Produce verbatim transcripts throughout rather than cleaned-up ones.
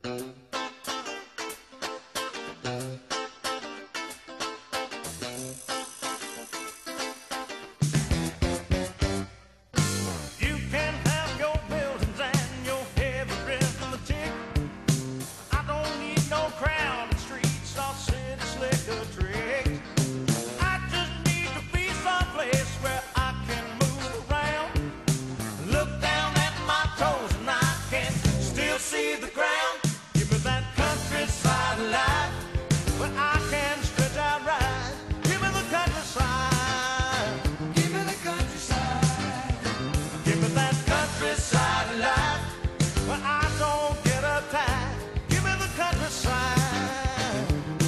You can have your buildings and your heavy arithmetic. I don't need no crowded streets or city slicker tricks. I just need to be someplace where I can move around. Look down at my toes and I can still see the ground. Give me that countryside life where I can stretch out right. Give me the countryside. Give me the countryside. Give me that countryside life where I don't get uptight. Give me the countryside.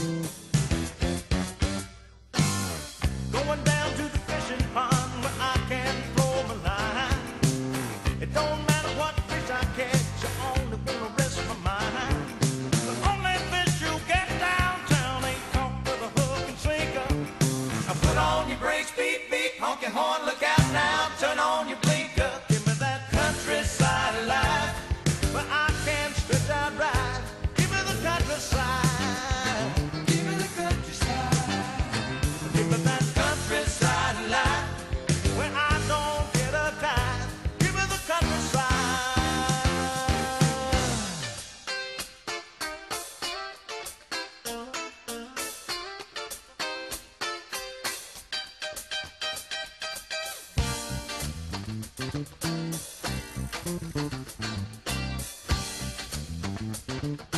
Going down to the fishing pond where I can throw my line. It don't matter what fish I catch, I only wanna rest my mind. The only fish you get downtown ain't caught with a hook and sinker. Now put on your brakes, beep beep, honk your horn, look out now, turn on your blinker. Give me that countryside life where I can stretch out right. Give me the countryside. Give me the countryside. Give me that countryside life where I don't get a dime. Give me the countryside. Thank you.